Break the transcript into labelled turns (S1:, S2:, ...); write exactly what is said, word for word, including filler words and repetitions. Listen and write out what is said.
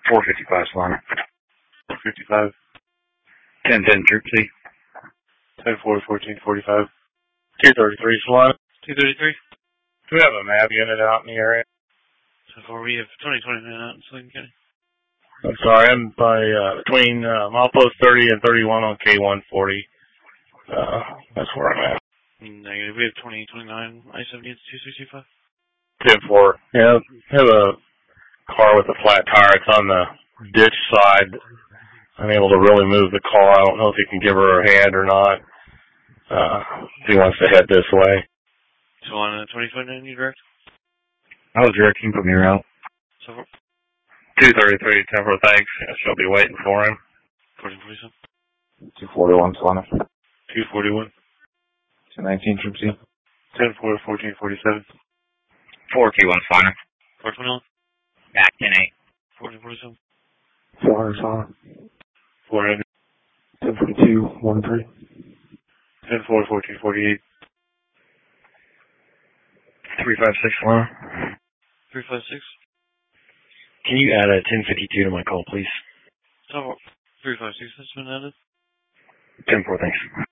S1: four fifty-five, Solana.
S2: four fifty-five.
S1: ten ten, Troop C.
S2: ten four, fourteen forty-five. two thirty-three, Solana.
S3: two thirty-three.
S2: Do we have a map unit out in the area?
S3: So far we have twenty twenty-nine out in Sling County.
S2: I'm sorry, I'm by, uh, between, uh, milepost thirty and thirty-one on K one forty. Uh, that's where I'm at.
S3: Negative. We have twenty twenty-nine. I seventy, it's two sixty-five.
S2: ten four. Yeah, I have a car with a flat tire. It's on the ditch side. I'm able to really move the car. I don't know if you can give her a hand or not. Uh, if he wants to head this way.
S3: So on uh, twenty twenty-nine, you direct?
S1: I was direct. You can put me around.
S3: So far.
S2: two thirty-three, ten four, thanks. I shall be waiting for him.
S3: fourteen forty-seven.
S1: two forty-one, Solana.
S2: two forty-one.
S1: two nineteen, Troop C.
S2: ten four, fourteen forty-seven.
S1: four Q one, Solana.
S3: four twenty-one.
S1: Back ten eight.
S3: fourteen forty-seven.
S1: four hundred, Solana.
S2: four hundred.
S1: ten forty-two, one three.
S2: ten four, fourteen forty-eight.
S1: three five six, Solana.
S3: three five six.
S1: Can you add a ten fifty-two to my call, please?
S3: So far. three five six has been added.
S1: ten four, thanks.